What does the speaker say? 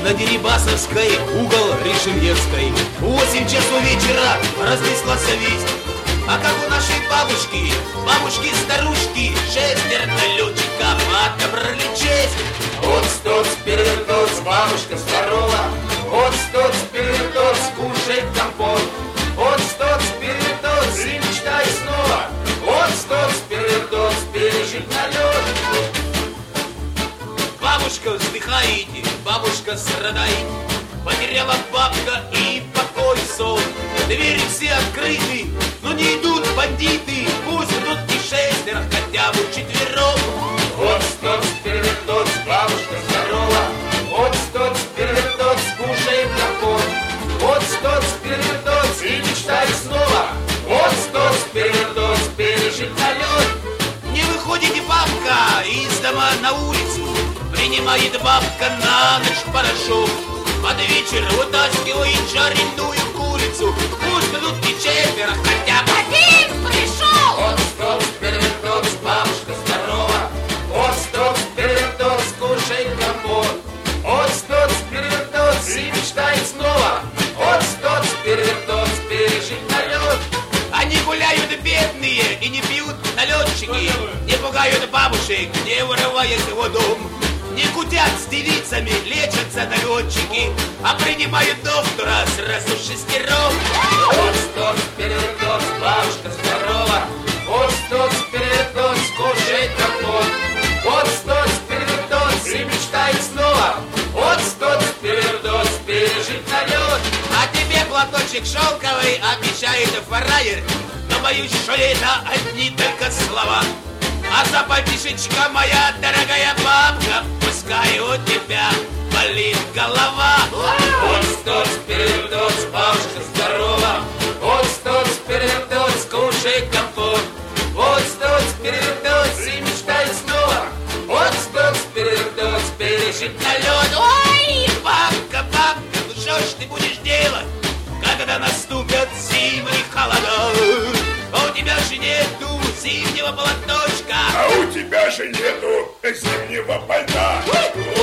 на Дерибасовской, угол Ришельевской. 8 часов вечера разнеслась весть. А как у нашей бабушки, бабушки-старушки, 6 летчиков отобрали честь. Вот стоц, перевертоц, бабушка здорова. Вот стоц, перевертоц, кушай компот. Вот стоц, перевертоц, и мечтай снова. Вот стоц, перевертоц, пережить налет. Бабушка вздыхаете, бабушка страдает. Потеряла бабка и покой сон. Двери все открыты, но не идут бандиты. Пусть идут не 6, хотя бы 4. Вот стоц, перевертоц, бабушка здорова. Вот стоц, перевертоц, кушай компот. Вот стоц, перевертоц, и мечтай снова. Вот стоц, перевертоц, пережить налет. Не выходите, бабка, из дома на улицу. Принимает бабка на ночь порошок. Под вечер вытаскивает жареную курицу. Пусть идут не 4, хотя бы 1 пришел. Вот стоц, перевертоц, бабушка здорова. Вот стоц, перевертоц, кушай компот. Вот стоц, перевертоц, и мечтай снова. Вот стоц, перевертоц, пережить налет. Они гуляют бедные и не пьют налетчики. Не пугают бабушек, не вырываясь в дом. Не кутят с девицами, лечатся налетчики, а принимают доктора сразу 6. Вот стоц, перевертоц, бабушка здорова. Вот стоц, перевертоц, кушай компот. Вот стоц, перевертоц, и мечтай снова. Вот стоц, перевертоц, пережить налет. А тебе платочек шелковый обещает фраер, но боюсь, что это одни только слова. А западишечка моя дорогая бабка, пускай у тебя болит голова. Вот стоц, перевертоц, бабушка здорова. Вот стоц, перевертоц, кушай компот. Вот стоц, перевертоц, и мечтай снова. Вот стоц, перевертоц, пережить налет. Ой, бабка, бабка, ну что ж ты будешь делать, когда наступят зимние холода? А у тебя же нету зимнего платочка. А у тебя же нету зимнего пальта.